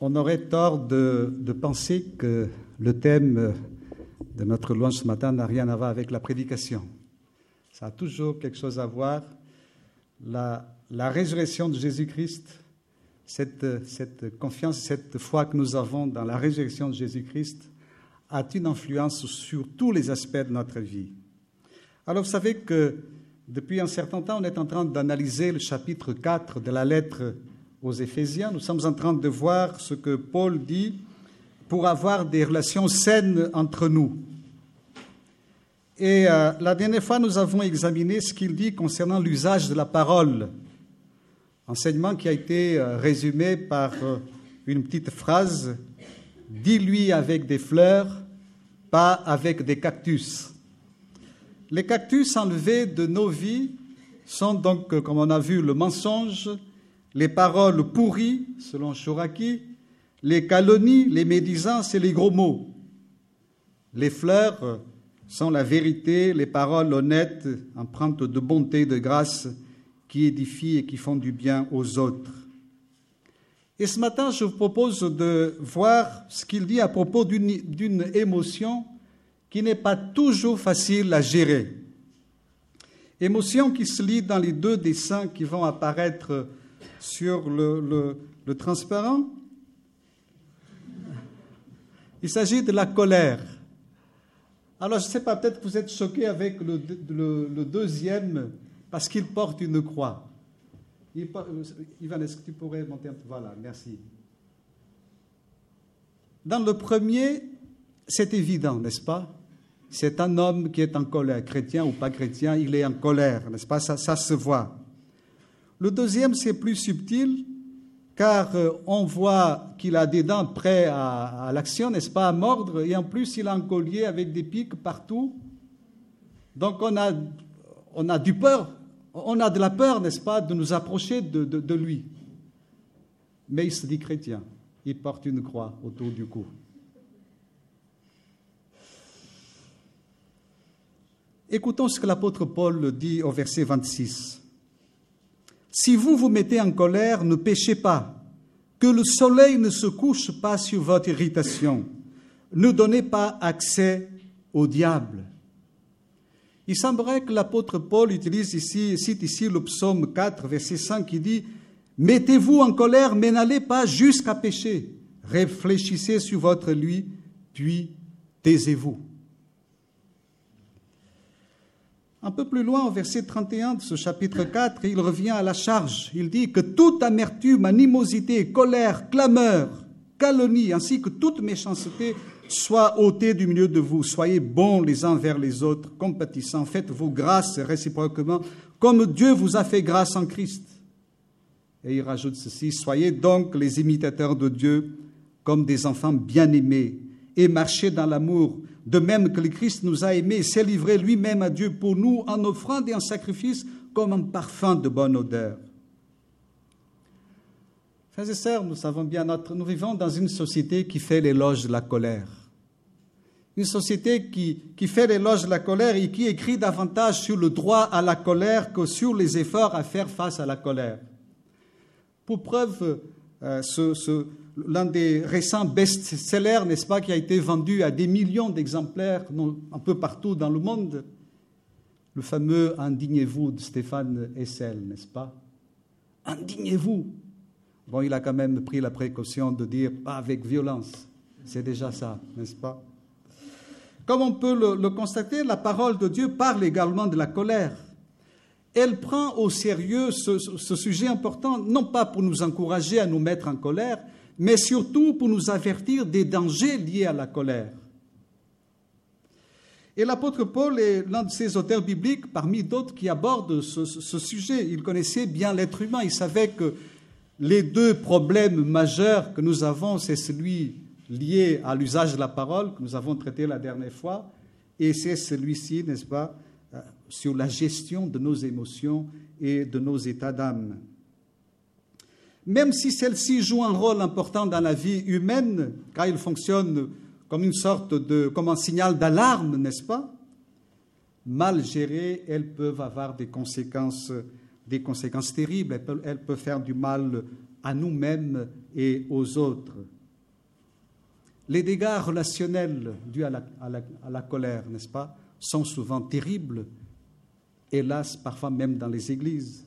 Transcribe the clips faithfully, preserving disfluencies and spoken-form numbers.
On aurait tort de, de penser que le thème de notre louange ce matin n'a rien à voir avec la prédication. Ça a toujours quelque chose à voir. La, la résurrection de Jésus-Christ, cette, cette confiance, cette foi que nous avons dans la résurrection de Jésus-Christ a une influence sur tous les aspects de notre vie. Alors vous savez que depuis un certain temps, on est en train d'analyser le chapitre quatre de la lettre aux Éphésiens. Nous sommes en train de voir ce que Paul dit pour avoir des relations saines entre nous. Et euh, la dernière fois, nous avons examiné ce qu'il dit concernant l'usage de la parole. Enseignement qui a été euh, résumé par euh, une petite phrase « Dis-lui avec des fleurs, pas avec des cactus ». Les cactus enlevés de nos vies sont donc, comme on a vu, le mensonge, les paroles pourries, selon Chouraki, les calomnies, les médisances et les gros mots. Les fleurs sont la vérité, les paroles honnêtes, empreintes de bonté, de grâce, qui édifient et qui font du bien aux autres. Et ce matin, je vous propose de voir ce qu'il dit à propos d'une, d'une émotion qui n'est pas toujours facile à gérer. Émotion qui se lit dans les deux dessins qui vont apparaître sur le, le, le transparent. Il s'agit de la colère. Alors, je ne sais pas, peut-être que vous êtes choqués avec le, le, le deuxième, parce qu'il porte une croix. Il, Ivan, est-ce que tu pourrais monter un peu? Voilà, merci. Dans le premier, c'est évident, n'est-ce pas? C'est un homme qui est en colère, chrétien ou pas chrétien, il est en colère, n'est-ce pas? Ça, ça se voit. Le deuxième, c'est plus subtil, car on voit qu'il a des dents prêtes à, à l'action, n'est-ce pas, à mordre, et en plus, il a un collier avec des pics partout. Donc, on a, on a du peur, on a de la peur, n'est-ce pas, de nous approcher de, de, de lui. Mais il se dit chrétien, il porte une croix autour du cou. Écoutons ce que l'apôtre Paul dit au verset vingt-six. « Si vous vous mettez en colère, ne péchez pas, que le soleil ne se couche pas sur votre irritation. Ne donnez pas accès au diable. » Il semblerait que l'apôtre Paul utilise ici, cite ici le psaume quatre, verset cinq, qui dit « Mettez-vous en colère, mais n'allez pas jusqu'à pécher. Réfléchissez sur votre lui, puis taisez-vous. » Un peu plus loin, au verset trente et un de ce chapitre quatre, il revient à la charge. Il dit que toute amertume, animosité, colère, clameur, calomnie, ainsi que toute méchanceté soit ôtée du milieu de vous. Soyez bons les uns vers les autres, compatissants, faites-vous grâce réciproquement, comme Dieu vous a fait grâce en Christ. Et il rajoute ceci, soyez donc les imitateurs de Dieu comme des enfants bien-aimés et marchez dans l'amour, de même que le Christ nous a aimés et s'est livré lui-même à Dieu pour nous en offrande et en sacrifice comme un parfum de bonne odeur. Frères et sœurs, nous savons bien, notre, nous vivons dans une société qui fait l'éloge de la colère. Une société qui, qui fait l'éloge de la colère et qui écrit davantage sur le droit à la colère que sur les efforts à faire face à la colère. Pour preuve, euh, ce, ce, l'un des récents best-sellers, n'est-ce pas, qui a été vendu à des millions d'exemplaires un peu partout dans le monde, le fameux « Indignez-vous » de Stéphane Hessel, n'est-ce pas? « Indignez-vous » Bon, il a quand même pris la précaution de dire « pas avec violence ». C'est déjà ça, n'est-ce pas? Comme on peut le, le constater, la parole de Dieu parle également de la colère. Elle prend au sérieux ce, ce sujet important, non pas pour nous encourager à nous mettre en colère, mais surtout pour nous avertir des dangers liés à la colère. Et l'apôtre Paul est l'un de ces auteurs bibliques, parmi d'autres, qui abordent ce, ce sujet. Il connaissait bien l'être humain, il savait que les deux problèmes majeurs que nous avons, c'est celui lié à l'usage de la parole, que nous avons traité la dernière fois, et c'est celui-ci, n'est-ce pas, sur la gestion de nos émotions et de nos états d'âme. Même si celle-ci joue un rôle important dans la vie humaine, car il fonctionne comme une sorte de, comme un signal d'alarme, n'est-ce pas? Mal gérées, elles peuvent avoir des conséquences, des conséquences terribles. Elles peuvent, elles peuvent faire du mal à nous-mêmes et aux autres. Les dégâts relationnels dus à la, à la, à la colère, n'est-ce pas, sont souvent terribles, hélas, parfois même dans les églises.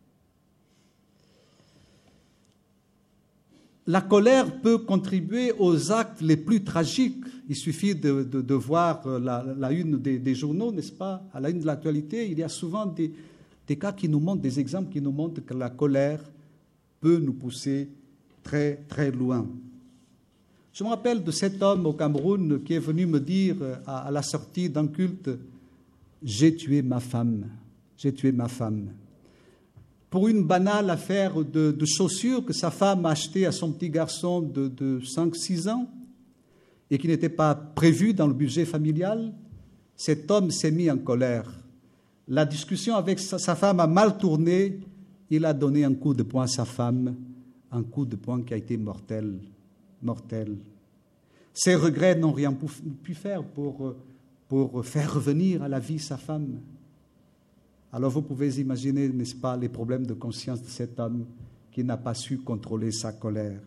La colère peut contribuer aux actes les plus tragiques. Il suffit de, de, de voir la, la une des, des journaux, n'est-ce pas? À la une de l'actualité, il y a souvent des, des cas qui nous montrent, des exemples qui nous montrent que la colère peut nous pousser très, très loin. Je me rappelle de cet homme au Cameroun qui est venu me dire à, à la sortie d'un culte, « J'ai tué ma femme, j'ai tué ma femme ». Pour une banale affaire de, de chaussures que sa femme a achetées à son petit garçon de, de cinq six ans et qui n'était pas prévue dans le budget familial, cet homme s'est mis en colère. La discussion avec sa, sa femme a mal tourné, il a donné un coup de poing à sa femme, un coup de poing qui a été mortel, mortel. Ses regrets n'ont rien pu faire pour, pour faire revenir à la vie sa femme. Alors vous pouvez imaginer, n'est-ce pas, les problèmes de conscience de cet homme qui n'a pas su contrôler sa colère.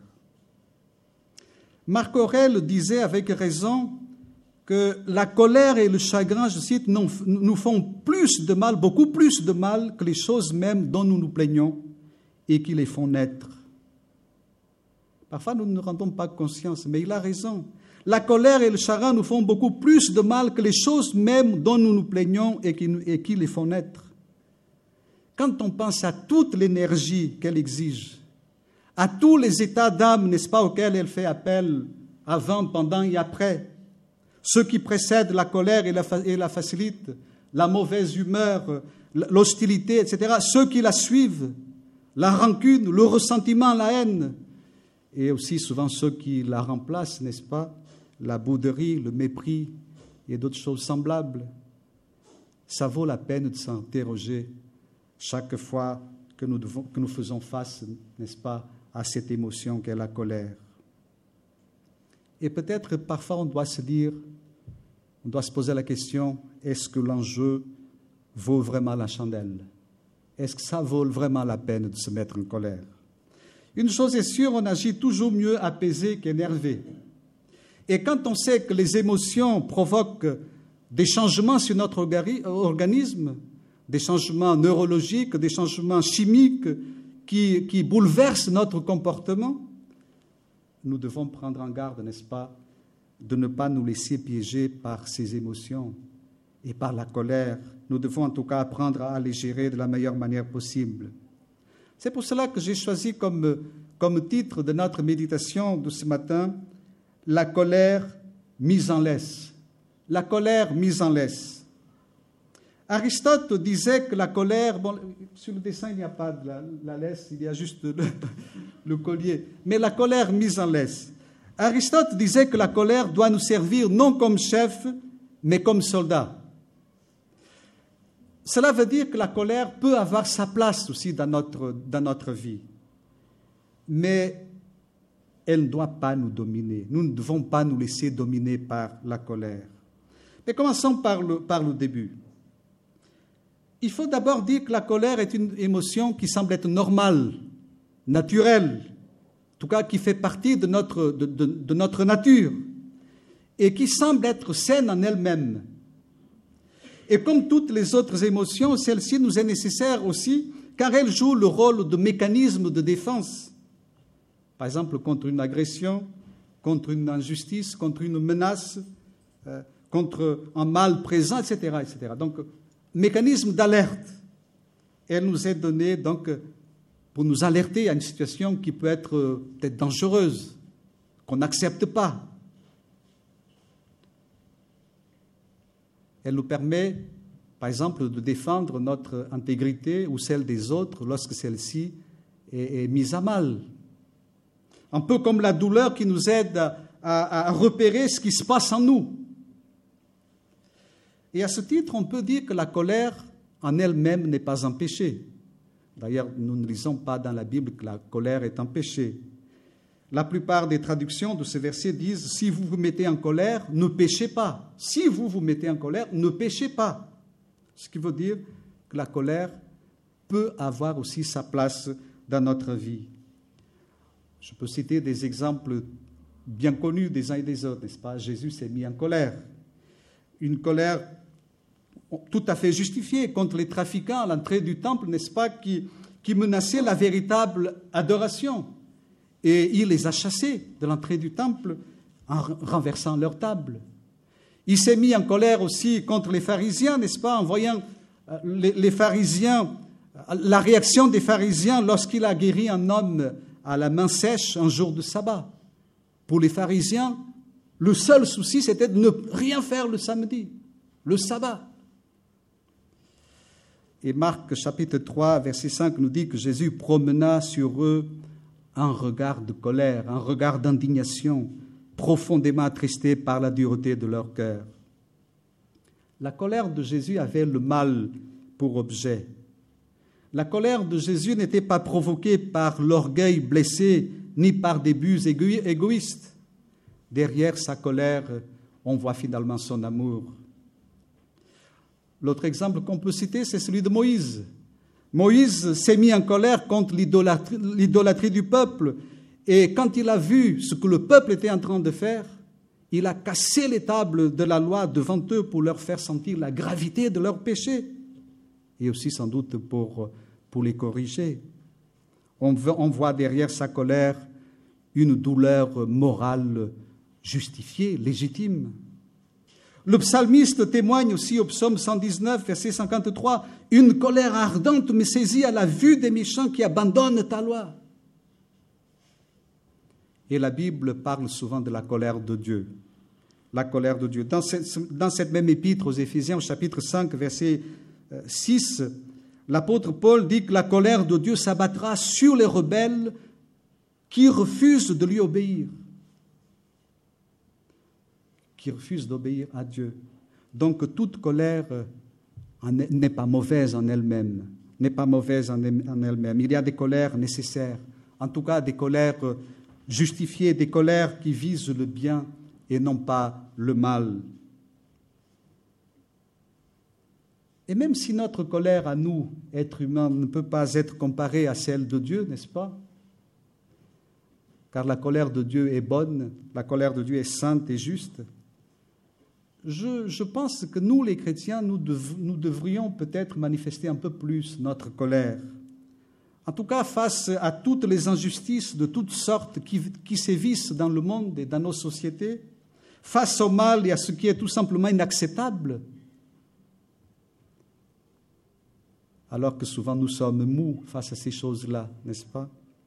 Marc Aurèle disait avec raison que la colère et le chagrin, je cite, nous font plus de mal, beaucoup plus de mal que les choses mêmes dont nous nous plaignons et qui les font naître. Parfois nous ne nous rendons pas conscience, mais il a raison. La colère et le chagrin nous font beaucoup plus de mal que les choses mêmes dont nous nous plaignons et qui, et qui les font naître. Quand on pense à toute l'énergie qu'elle exige, à tous les états d'âme, n'est-ce pas, auxquels elle fait appel avant, pendant et après, ceux qui précèdent la colère et la, et la facilitent, la mauvaise humeur, l'hostilité, et cetera, ceux qui la suivent, la rancune, le ressentiment, la haine, et aussi souvent ceux qui la remplacent, n'est-ce pas, la bouderie, le mépris et d'autres choses semblables. Ça vaut la peine de s'interroger chaque fois que nous, devons, que nous faisons face, n'est-ce pas, à cette émotion qu'est la colère. Et peut-être parfois on doit se dire, on doit se poser la question, est-ce que l'enjeu vaut vraiment la chandelle? Est-ce que ça vaut vraiment la peine de se mettre en colère? Une chose est sûre, on agit toujours mieux apaisé qu'énervé. Et quand on sait que les émotions provoquent des changements sur notre organisme, des changements neurologiques, des changements chimiques qui, qui bouleversent notre comportement, nous devons prendre en garde, n'est-ce pas, de ne pas nous laisser piéger par ces émotions et par la colère. Nous devons en tout cas apprendre à les gérer de la meilleure manière possible. C'est pour cela que j'ai choisi comme, comme titre de notre méditation de ce matin « La colère mise en laisse ». La colère mise en laisse. Aristote disait que la colère, bon, sur le dessin il n'y a pas de la, la laisse, il y a juste le, le collier, mais la colère mise en laisse. Aristote disait que la colère doit nous servir non comme chef, mais comme soldat. Cela veut dire que la colère peut avoir sa place aussi dans notre, dans notre vie, mais elle ne doit pas nous dominer. Nous ne devons pas nous laisser dominer par la colère. Mais commençons par le, par le début. Il faut d'abord dire que la colère est une émotion qui semble être normale, naturelle, en tout cas qui fait partie de notre, de, de, de notre nature et qui semble être saine en elle-même. Et comme toutes les autres émotions, celle-ci nous est nécessaire aussi car elle joue le rôle de mécanisme de défense. Par exemple, contre une agression, contre une injustice, contre une menace, euh, contre un mal présent, et cetera, et cetera. Donc, mécanisme d'alerte. Elle nous est donnée donc pour nous alerter à une situation qui peut être euh, peut-être dangereuse, qu'on n'accepte pas. Elle nous permet, par exemple, de défendre notre intégrité ou celle des autres lorsque celle-ci est, est mise à mal. Un peu comme la douleur qui nous aide à, à, à repérer ce qui se passe en nous. Et à ce titre, on peut dire que la colère en elle-même n'est pas un péché. D'ailleurs, nous ne lisons pas dans la Bible que la colère est un péché. La plupart des traductions de ce verset disent « Si vous vous mettez en colère, ne péchez pas. Si vous vous mettez en colère, ne péchez pas. » Ce qui veut dire que la colère peut avoir aussi sa place dans notre vie. Je peux citer des exemples bien connus des uns et des autres, n'est-ce pas? Jésus s'est mis en colère. Une colère tout à fait justifiée contre les trafiquants à l'entrée du temple, n'est-ce pas, qui, qui menaçaient la véritable adoration. Et il les a chassés de l'entrée du temple en renversant leur table. Il s'est mis en colère aussi contre les pharisiens, n'est-ce pas, en voyant les, les pharisiens, la réaction des pharisiens lorsqu'il a guéri un homme à la main sèche un jour de sabbat. Pour les pharisiens, le seul souci, c'était de ne rien faire le samedi, le sabbat. Et Marc, chapitre trois, verset cinq, nous dit que Jésus promena sur eux un regard de colère, un regard d'indignation, profondément attristé par la dureté de leur cœur. La colère de Jésus avait le mal pour objet. La colère de Jésus n'était pas provoquée par l'orgueil blessé, ni par des buts égoïstes. Derrière sa colère, on voit finalement son amour. L'autre exemple qu'on peut citer, c'est celui de Moïse. Moïse s'est mis en colère contre l'idolâtrie, l'idolâtrie du peuple. Et quand il a vu ce que le peuple était en train de faire, il a cassé les tables de la loi devant eux pour leur faire sentir la gravité de leurs péchés. Et aussi sans doute pour, pour les corriger. On, on voit derrière sa colère une douleur morale justifiée, légitime. Le psalmiste témoigne aussi au psaume cent dix-neuf, verset cinquante-trois, « Une colère ardente me saisit à la vue des méchants qui abandonnent ta loi. » Et la Bible parle souvent de la colère de Dieu. La colère de Dieu. Dans cette, dans cette même épître aux Éphésiens, au chapitre cinq, verset six, l'apôtre Paul dit que la colère de Dieu s'abattra sur les rebelles qui refusent de lui obéir. Qui refusent d'obéir à Dieu. Donc toute colère n'est pas mauvaise en elle-même, n'est pas mauvaise en elle-même. Il y a des colères nécessaires, en tout cas des colères justifiées, des colères qui visent le bien et non pas le mal. Et même si notre colère à nous, êtres humains, ne peut pas être comparée à celle de Dieu, n'est-ce pas? Car la colère de Dieu est bonne, la colère de Dieu est sainte et juste. Je, je pense que nous, les chrétiens, nous, dev, nous devrions peut-être manifester un peu plus notre colère. En tout cas, face à toutes les injustices de toutes sortes qui, qui sévissent dans le monde et dans nos sociétés, face au mal et à ce qui est tout simplement inacceptable, alors que souvent nous sommes mous face à ces choses-là, n'est-ce pas?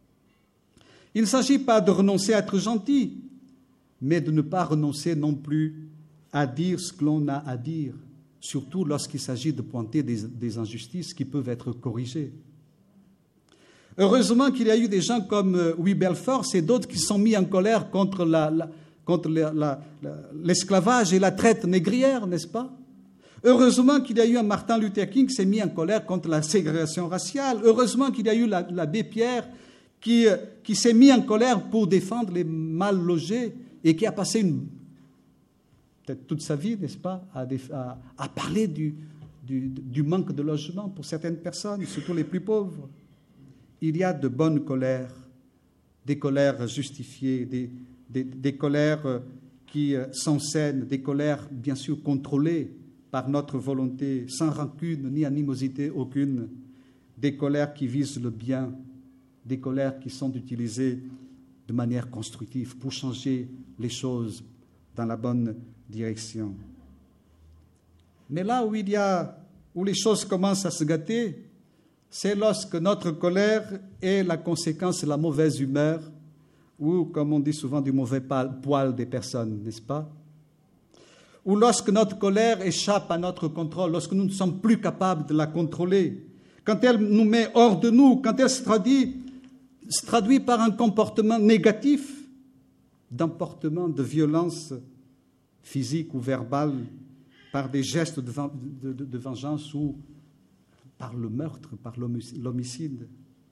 Il ne s'agit pas de renoncer à être gentil, mais de ne pas renoncer non plus à dire ce que l'on a à dire, surtout lorsqu'il s'agit de pointer des, des injustices qui peuvent être corrigées. Heureusement qu'il y a eu des gens comme Louis Belfort et d'autres qui sont mis en colère contre, la, la, contre la, la, la, l'esclavage et la traite négrière, n'est-ce pas? Heureusement qu'il y a eu un Martin Luther King qui s'est mis en colère contre la ségrégation raciale. Heureusement qu'il y a eu l'abbé Pierre qui, qui s'est mis en colère pour défendre les mal logés et qui a passé une peut-être toute sa vie, n'est-ce pas, à, à, à parler du, du, du manque de logement pour certaines personnes, surtout les plus pauvres. Il y a de bonnes colères, des colères justifiées, des, des, des colères qui sont saines, des colères bien sûr contrôlées par notre volonté, sans rancune ni animosité aucune, des colères qui visent le bien, des colères qui sont utilisées de manière constructive pour changer les choses dans la bonne direction. Mais là où il y a, où les choses commencent à se gâter, c'est lorsque notre colère est la conséquence de la mauvaise humeur ou, comme on dit souvent, du mauvais poil des personnes, n'est-ce pas? Ou lorsque notre colère échappe à notre contrôle, lorsque nous ne sommes plus capables de la contrôler, quand elle nous met hors de nous, quand elle se traduit, se traduit par un comportement négatif, d'emportement, de violence physique ou verbale, par des gestes de, de, de, de vengeance ou par le meurtre, par l'homicide.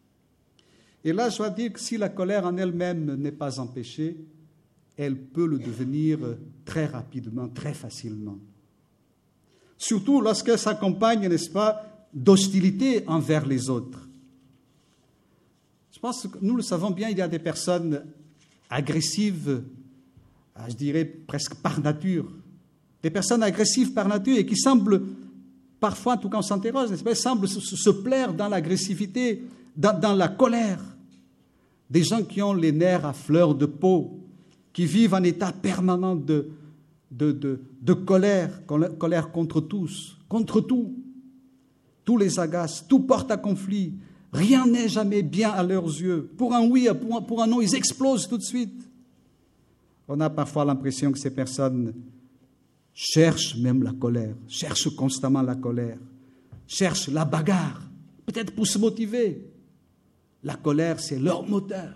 Et là, je dois dire que si la colère en elle-même n'est pas empêchée, elle peut le devenir très rapidement, très facilement. Surtout lorsqu'elle s'accompagne, n'est-ce pas, d'hostilité envers les autres. pense que nous le savons bien, il y a des personnes agressives, je dirais presque par nature, des personnes agressives par nature et qui semblent, parfois, en tout cas on s'interroge, n'est-ce pas, semblent se, se plaire dans l'agressivité, dans, dans la colère. Des gens qui ont les nerfs à fleur de peau, qui vivent en état permanent de, de, de, de colère, colère contre tous, contre tout. Tout les agace, tout porte à conflit. Rien n'est jamais bien à leurs yeux. Pour un oui, pour un, pour un non, ils explosent tout de suite. On a parfois l'impression que ces personnes cherchent même la colère, cherchent constamment la colère, cherchent la bagarre, peut-être pour se motiver. La colère, c'est leur moteur.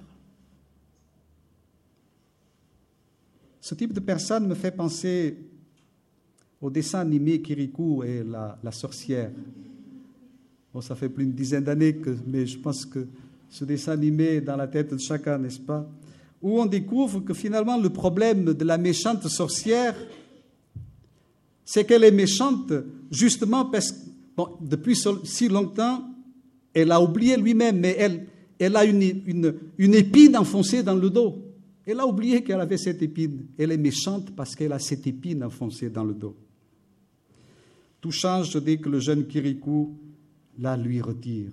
Ce type de personne me fait penser au dessin animé Kirikou et la, la sorcière. Bon, ça fait plus d'une dizaine d'années, que, mais je pense que ce dessin animé est dans la tête de chacun, n'est-ce pas? Où on découvre que finalement le problème de la méchante sorcière, c'est qu'elle est méchante justement parce que, bon, depuis si longtemps, elle a oublié lui-même, mais elle, elle a une, une, une épine enfoncée dans le dos. Elle a oublié qu'elle avait cette épine. Elle est méchante parce qu'elle a cette épine enfoncée dans le dos. Tout change dès que le jeune Kirikou la lui retire.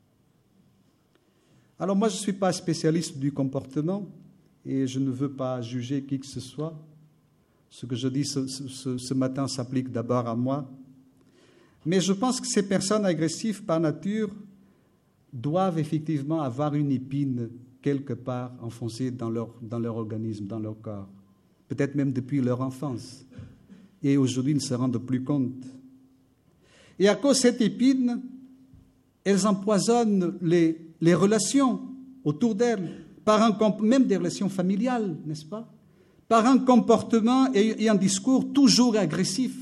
Alors moi, je ne suis pas spécialiste du comportement et je ne veux pas juger qui que ce soit. Ce que je dis ce, ce, ce matin s'applique d'abord à moi. Mais je pense que ces personnes agressives par nature doivent effectivement avoir une épine quelque part enfoncée dans leur, dans leur organisme, dans leur corps. Peut-être même depuis leur enfance. Et aujourd'hui, ils ne se rendent plus compte. Et à cause de cette épine, elles empoisonnent les, les relations autour d'elles, par un, même des relations familiales, n'est-ce pas? Par un comportement et, et un discours toujours agressif.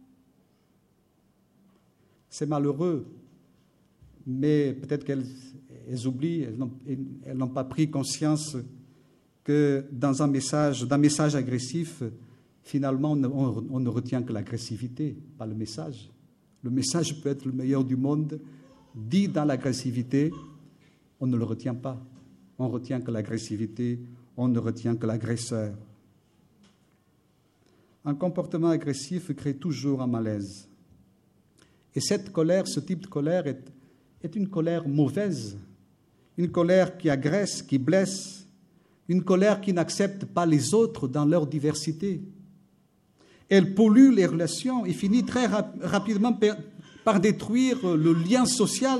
C'est malheureux, mais peut-être qu'elles elles oublient, elles n'ont, elles n'ont pas pris conscience que dans un message, d'un message agressif, finalement, on, on, on ne retient que l'agressivité, pas le message. Le message peut être le meilleur du monde. Dit dans l'agressivité, on ne le retient pas. On retient que l'agressivité, on ne retient que l'agresseur. Un comportement agressif crée toujours un malaise. Et cette colère, ce type de colère est, est une colère mauvaise, une colère qui agresse, qui blesse, une colère qui n'accepte pas les autres dans leur diversité. Elle pollue les relations et finit très rap- rapidement per- par détruire le lien social.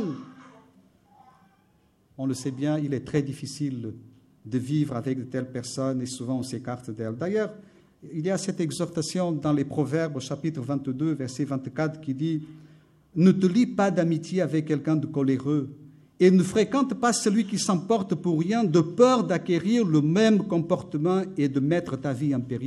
On le sait bien, il est très difficile de vivre avec de telles personnes et souvent on s'écarte d'elles. D'ailleurs, il y a cette exhortation dans les Proverbes au chapitre vingt-deux, verset vingt-quatre qui dit « Ne te lie pas d'amitié avec quelqu'un de coléreux et ne fréquente pas celui qui s'emporte pour rien de peur d'acquérir le même comportement et de mettre ta vie en péril. »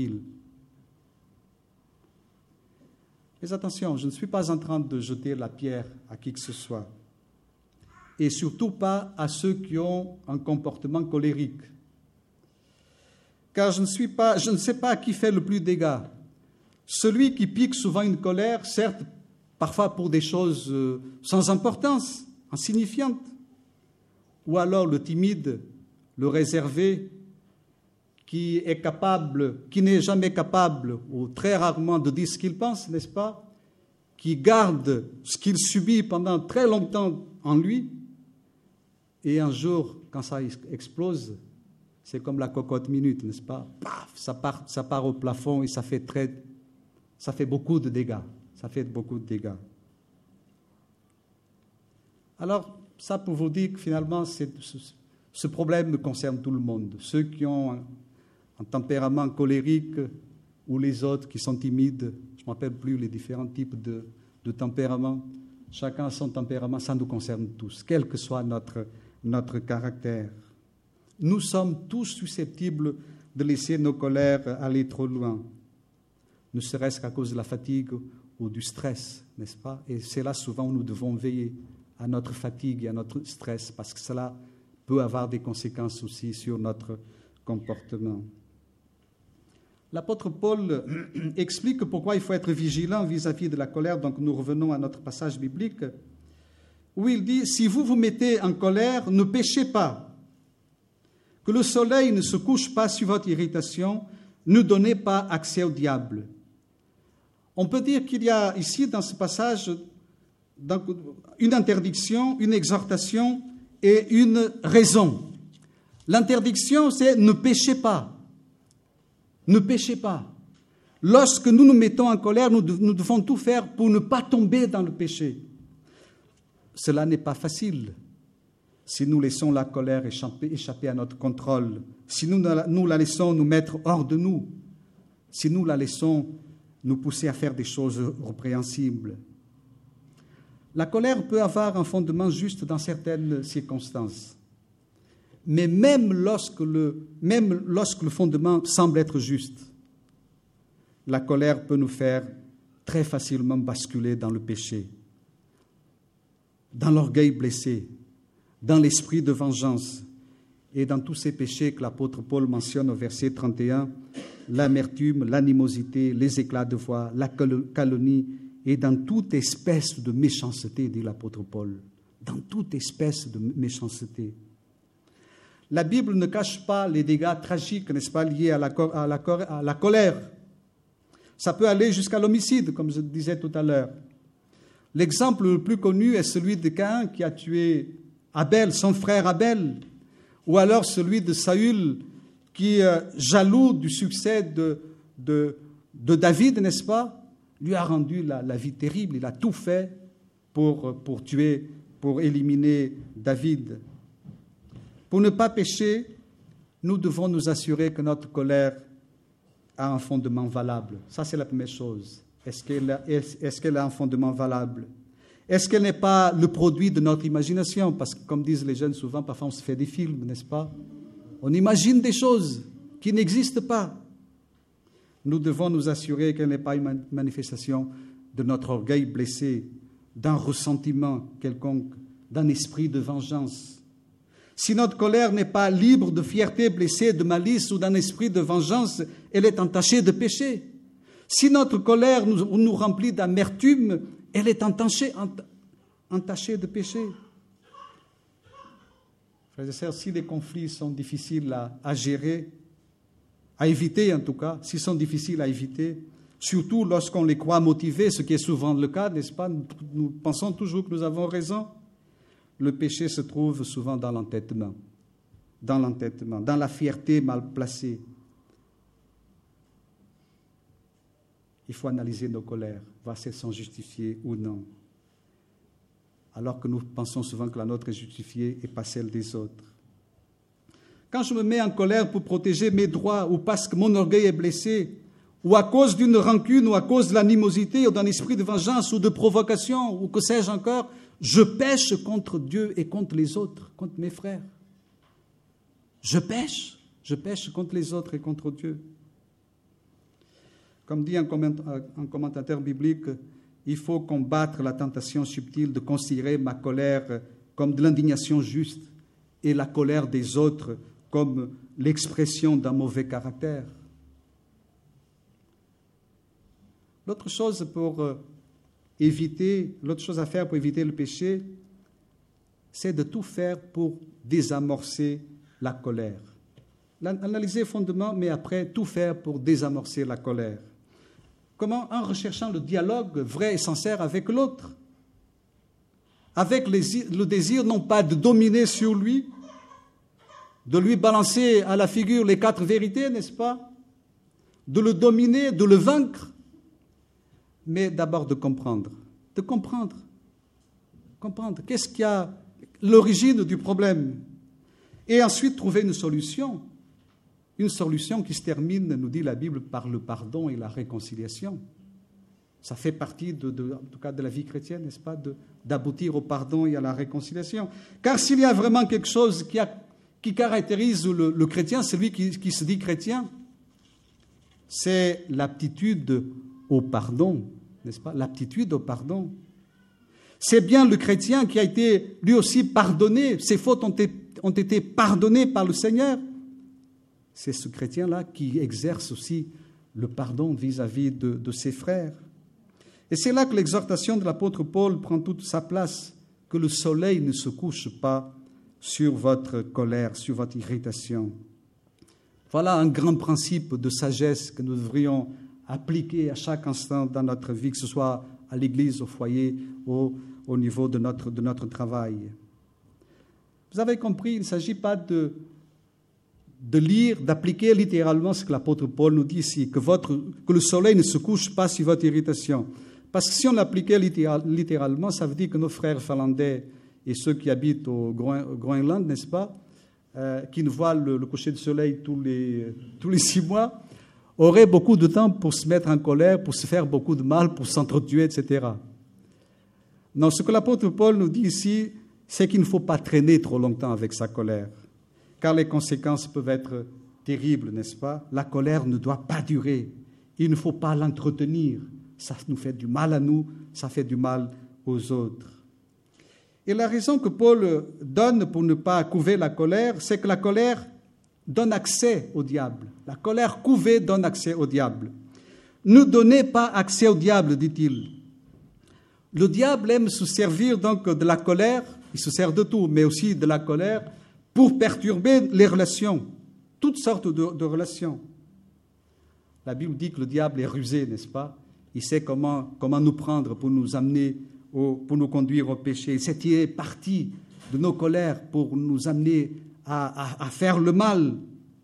Mais attention, je ne suis pas en train de jeter la pierre à qui que ce soit, et surtout pas à ceux qui ont un comportement colérique. Car je ne, suis pas, je ne sais pas qui fait le plus de dégâts. Celui qui pique souvent une colère, certes, parfois pour des choses sans importance, insignifiantes, ou alors le timide, le réservé, qui est capable, qui n'est jamais capable, ou très rarement, de dire ce qu'il pense, n'est-ce pas? Qui garde ce qu'il subit pendant très longtemps en lui, et un jour, quand ça explose, c'est comme la cocotte minute, n'est-ce pas? Paf, ça part, ça part au plafond et ça fait très, ça fait beaucoup de dégâts. Ça fait beaucoup de dégâts. Alors, ça pour vous dire que finalement, c'est, ce, ce problème concerne tout le monde. Ceux qui ont un, un tempérament colérique ou les autres qui sont timides. Je ne me rappelle plus les différents types de, de tempéraments. Chacun a son tempérament, ça nous concerne tous, quel que soit notre, notre caractère. Nous sommes tous susceptibles de laisser nos colères aller trop loin, ne serait-ce qu'à cause de la fatigue ou du stress, n'est-ce pas? Et c'est là souvent où nous devons veiller à notre fatigue et à notre stress, parce que cela peut avoir des conséquences aussi sur notre comportement. L'apôtre Paul explique pourquoi il faut être vigilant vis-à-vis de la colère. Donc nous revenons à notre passage biblique, où il dit « Si vous vous mettez en colère, ne péchez pas. que le soleil ne se couche pas sur votre irritation, ne donnez pas accès au diable. On peut dire qu'il y a ici, dans ce passage, une interdiction, une exhortation et une raison. L'interdiction, c'est « ne péchez pas ». Ne péchez pas. Lorsque nous nous mettons en colère, nous, nous devons tout faire pour ne pas tomber dans le péché. Cela n'est pas facile. Si nous laissons la colère échapper, échapper à notre contrôle, si nous, nous la laissons nous mettre hors de nous, si nous la laissons nous pousser à faire des choses répréhensibles. La colère peut avoir un fondement juste dans certaines circonstances. Mais même lorsque le, même lorsque le fondement semble être juste, la colère peut nous faire très facilement basculer dans le péché, dans l'orgueil blessé, dans l'esprit de vengeance et dans tous ces péchés que l'apôtre Paul mentionne au verset trente et un, l'amertume, l'animosité, les éclats de voix, la calomnie et dans toute espèce de méchanceté, dit l'apôtre Paul, dans toute espèce de méchanceté. La Bible ne cache pas les dégâts tragiques, n'est-ce pas, liés à la, à la, à la colère. Ça peut aller jusqu'à l'homicide, comme je disais tout à l'heure. L'exemple le plus connu est celui de Caïn qui a tué Abel, son frère Abel, ou alors celui de Saül qui, euh, jaloux du succès de, de, de David, n'est-ce pas, lui a rendu la, la vie terrible. Il a tout fait pour, pour tuer, pour éliminer David. Pour ne pas pécher, nous devons nous assurer que notre colère a un fondement valable. Ça, c'est la première chose. Est-ce qu'elle a, est, est-ce qu'elle a un fondement valable? Est-ce qu'elle n'est pas le produit de notre imagination? Parce que, comme disent les jeunes souvent, parfois on se fait des films, n'est-ce pas? On imagine des choses qui n'existent pas. Nous devons nous assurer qu'elle n'est pas une manifestation de notre orgueil blessé, d'un ressentiment quelconque, d'un esprit de vengeance. Si notre colère n'est pas libre de fierté blessée, de malice ou d'un esprit de vengeance, elle est entachée de péché. Si notre colère nous, nous remplit d'amertume, elle est entachée, entachée de péché. Frères et sœurs, si les conflits sont difficiles à, à gérer, à éviter en tout cas, s'ils sont difficiles à éviter, surtout lorsqu'on les croit motivés, ce qui est souvent le cas, n'est-ce pas? Nous, nous pensons toujours que nous avons raison. Le péché se trouve souvent dans l'entêtement, dans l'entêtement, dans la fierté mal placée. Il faut analyser nos colères, voir si elles sont justifiées ou non. Alors que nous pensons souvent que la nôtre est justifiée et pas celle des autres. Quand je me mets en colère pour protéger mes droits ou parce que mon orgueil est blessé, ou à cause d'une rancune ou à cause de l'animosité ou d'un esprit de vengeance ou de provocation ou que sais-je encore, je pêche contre Dieu et contre les autres, contre mes frères. Je pêche, je pêche contre les autres et contre Dieu. Comme dit un commentateur biblique, il faut combattre la tentation subtile de considérer ma colère comme de l'indignation juste et la colère des autres comme l'expression d'un mauvais caractère. L'autre chose pour éviter, l'autre chose à faire pour éviter le péché, c'est de tout faire pour désamorcer la colère. Analyser fondamentalement, mais après tout faire pour désamorcer la colère. Comment? En recherchant le dialogue vrai et sincère avec l'autre, avec le désir non pas de dominer sur lui, de lui balancer à la figure les quatre vérités, n'est-ce pas? De le dominer, de le vaincre, mais d'abord de comprendre, de comprendre, comprendre qu'est-ce qui a l'origine du problème, et ensuite trouver une solution, une solution qui se termine, nous dit la Bible, par le pardon et la réconciliation. Ça fait partie, de, de, en tout cas, de la vie chrétienne, n'est-ce pas, de, d'aboutir au pardon et à la réconciliation. Car s'il y a vraiment quelque chose qui, a, qui caractérise le, le chrétien, celui qui, qui se dit chrétien, c'est l'aptitude au pardon, n'est-ce pas? L'aptitude au pardon. C'est bien le chrétien qui a été lui aussi pardonné, ses fautes ont été, ont été pardonnées par le Seigneur. C'est ce chrétien-là qui exerce aussi le pardon vis-à-vis de, de ses frères. Et c'est là que l'exhortation de l'apôtre Paul prend toute sa place, que le soleil ne se couche pas sur votre colère, sur votre irritation. Voilà un grand principe de sagesse que nous devrions appliquer à chaque instant dans notre vie, que ce soit à l'église, au foyer, au, au niveau de notre, de notre travail. Vous avez compris, il ne s'agit pas de, de lire, d'appliquer littéralement ce que l'apôtre Paul nous dit ici, que, votre, que le soleil ne se couche pas sur votre irritation. Parce que si on l'appliquait littéralement, ça veut dire que nos frères finlandais et ceux qui habitent au Groenland, n'est-ce pas, euh, qui ne voient le, le coucher du soleil tous les, tous les six mois, auraient beaucoup de temps pour se mettre en colère, pour se faire beaucoup de mal, pour s'entretuer, et cetera. Non, ce que l'apôtre Paul nous dit ici, c'est qu'il ne faut pas traîner trop longtemps avec sa colère, car les conséquences peuvent être terribles, n'est-ce pas? La colère ne doit pas durer. Il ne faut pas l'entretenir. Ça nous fait du mal à nous, ça fait du mal aux autres. Et la raison que Paul donne pour ne pas couver la colère, c'est que la colère donne accès au diable. La colère couvée donne accès au diable. Ne donnez pas accès au diable, dit-il. Le diable aime se servir donc de la colère, il se sert de tout, mais aussi de la colère, pour perturber les relations, toutes sortes de, de relations. La Bible dit que le diable est rusé, n'est-ce pas? Il sait comment, comment nous prendre pour nous amener, au, pour nous conduire au péché. Il sait tirer parti de nos colères pour nous amener à, à, à faire le mal.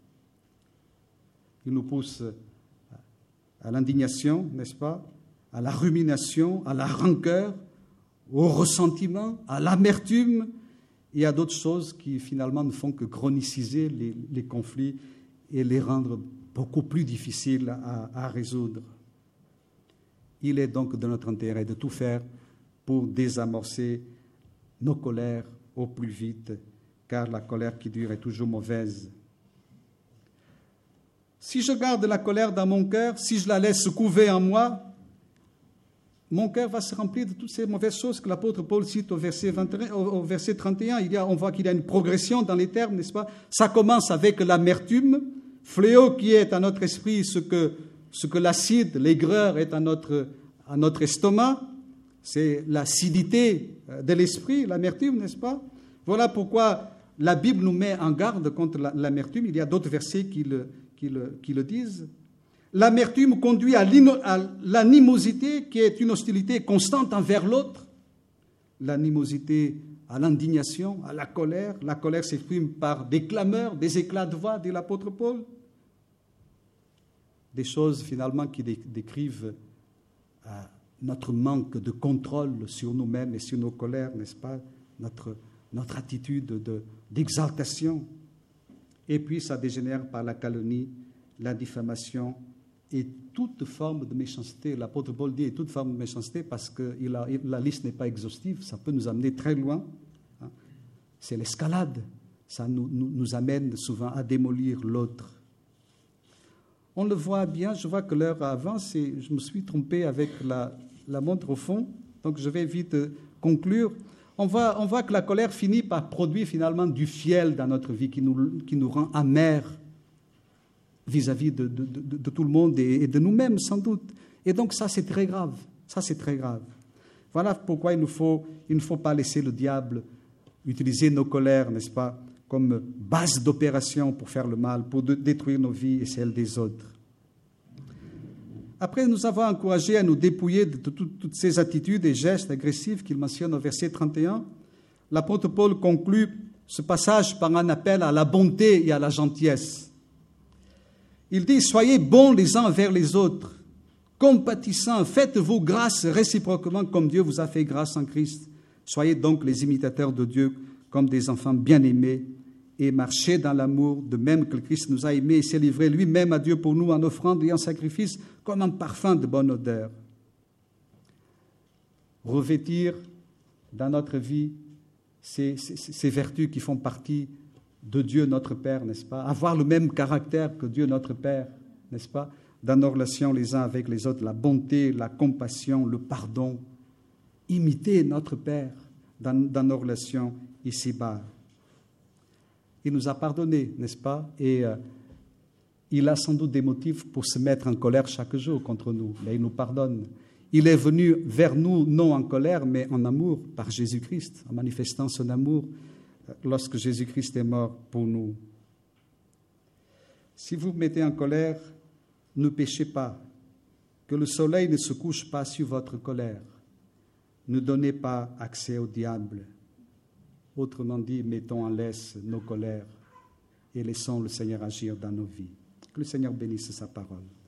Il nous pousse à l'indignation, n'est-ce pas? À la rumination, à la rancœur, au ressentiment, à l'amertume et à d'autres choses qui finalement ne font que chroniciser les, les conflits et les rendre beaucoup plus difficiles à, à résoudre. Il est donc de notre intérêt de tout faire pour désamorcer nos colères au plus vite, car la colère qui dure est toujours mauvaise. Si je garde la colère dans mon cœur, si je la laisse se couver en moi, mon cœur va se remplir de toutes ces mauvaises choses que l'apôtre Paul cite au verset, vingt et un, au verset trente et un. Il y a, on voit qu'il y a une progression dans les termes, n'est-ce pas? Ça commence avec l'amertume, fléau qui est à notre esprit ce que, ce que l'acide, l'aigreur est à notre, à notre estomac. C'est l'acidité de l'esprit, l'amertume, n'est-ce pas? Voilà pourquoi la Bible nous met en garde contre l'amertume. Il y a d'autres versets qui le, qui le, qui le disent. L'amertume conduit à l'animosité, qui est une hostilité constante envers l'autre. L'animosité à l'indignation, à la colère. La colère s'exprime par des clameurs, des éclats de voix, dit l'apôtre Paul. Des choses finalement qui décrivent euh, notre manque de contrôle sur nous-mêmes et sur nos colères, n'est-ce pas? Notre, notre attitude de, d'exaltation. Et puis ça dégénère par la calomnie, la diffamation et toute forme de méchanceté. L'apôtre Paul dit toute forme de méchanceté parce que il a, la liste n'est pas exhaustive, ça peut nous amener très loin. Hein. C'est l'escalade, ça nous, nous, nous amène souvent à démolir l'autre. On le voit bien, je vois que l'heure avance et je me suis trompé avec la, la montre au fond, donc je vais vite conclure. On voit, on voit que la colère finit par produire finalement du fiel dans notre vie qui nous, qui nous rend amers vis-à-vis de, de, de, de tout le monde et de nous-mêmes sans doute. Et donc ça c'est très grave, ça c'est très grave. Voilà pourquoi il ne faut, il ne faut pas laisser le diable utiliser nos colères, n'est-ce pas, comme base d'opération pour faire le mal, pour de, détruire nos vies et celles des autres. Après nous avons encouragé à nous dépouiller de toutes, toutes ces attitudes et gestes agressifs qu'il mentionne au verset trente et un, l'apôtre Paul conclut ce passage par un appel à la bonté et à la gentillesse. Il dit « Soyez bons les uns envers les autres, compatissants, faites-vous grâce réciproquement comme Dieu vous a fait grâce en Christ. Soyez donc les imitateurs de Dieu comme des enfants bien-aimés et marchez dans l'amour, de même que le Christ nous a aimés et s'est livré lui-même à Dieu pour nous en offrande et en sacrifice comme un parfum de bonne odeur. » Revêtir dans notre vie ces, ces, ces vertus qui font partie de Dieu notre Père, n'est-ce pas? Avoir le même caractère que Dieu notre Père, n'est-ce pas? Dans nos relations les uns avec les autres, la bonté, la compassion, le pardon. Imiter notre Père dans, dans nos relations ici-bas. Il nous a pardonné, n'est-ce pas? Et euh, il a sans doute des motifs pour se mettre en colère chaque jour contre nous, mais il nous pardonne. Il est venu vers nous, non en colère, mais en amour, par Jésus-Christ, en manifestant son amour lorsque Jésus-Christ est mort pour nous. Si vous vous mettez en colère, ne péchez pas, que le soleil ne se couche pas sur votre colère. Ne donnez pas accès au diable. Autrement dit, mettons en laisse nos colères et laissons le Seigneur agir dans nos vies. Que le Seigneur bénisse sa parole.